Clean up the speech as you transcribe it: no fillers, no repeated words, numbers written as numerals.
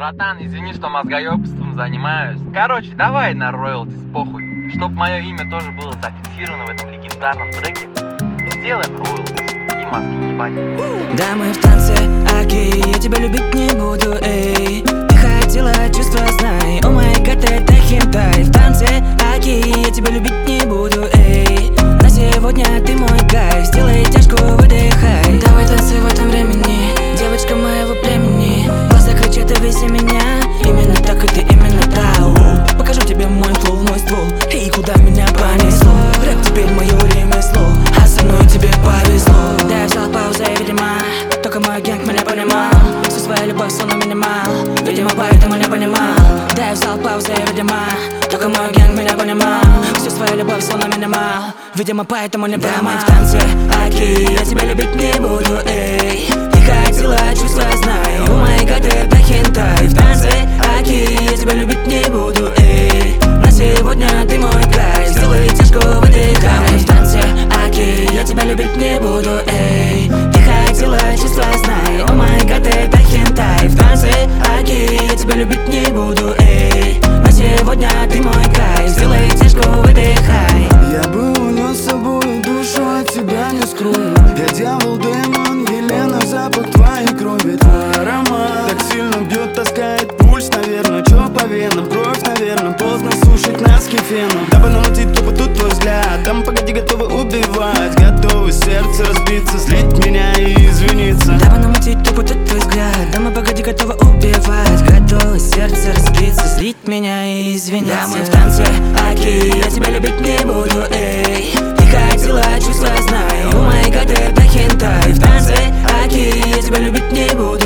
Братан, извини, что мозгоёбством занимаюсь. Короче, давай на роялтис, похуй. Чтоб мое имя тоже было зафиксировано в этом легендарном треке, сделаем роялтис и мозги не ебать. Да, мы в танце, окей, я тебя любить не буду, эй. Ты хотела чувства, знай, о май гад, это хентай. В танце, окей, я тебя любить не буду, эй. На сегодня ты мой кайф, сделай тяжку, выдыхай. Давай танцуй в этом времени, девочка моего племени. Глаза кричат, вези меня, именно так и ты, именно та. Покажу тебе мой флоу, мой ствол, эй, куда меня понесло. Рэп теперь мое ремесло, а со мной тебе повезло. Да, я взял паузу, видимо, только мой гэнг меня понимал. Всю свою любовь словно минимал, видимо, поэтому не понимал. Да, я взял паузу, видимо, только мой гэнг меня понимал. Всю свою любовь словно минимал, видимо, поэтому не понимал. Да, мы в танце, окей, я тебя любить не буду, эй. Ты хотела чувства, знай, о май гад, это хентай. В танце, окей, я тебя любить не буду, эй. На сегодня ты мой кайф, сделай тяжко, выдыхай. В танце, окей, я тебя любить не буду, эй. Ты хотела чувства, знай, о май гад, это хентай. В танце, окей, я тебя любить не буду, эй. На сегодня ты мой кайф, сделай тяжко, выдыхай. Я бы унес с собой душу, от тебя не скрою. Я дьявол, демон, Елена, запах твоей крови. Твой аромат так сильно бьет, таскает пульс, наверное. Чё по венам, кровь, наверное. Поздно сушить носки феном. Дабы намутить тупо тут твой взгляд. Там погоди, готовы убивать, готовы сердце разбиться, злить меня и извиниться. Дабы намутить тупо тут твой взгляд. Да мы погоди, готовы убивать, готовы сердце разбиться, злить меня и извиняться. Да, мы в танце, окей, я тебя любить не буду, эй. Ты хотела чувства, знай, о май гад, это хентай. В танце, окей, я тебя любить не буду,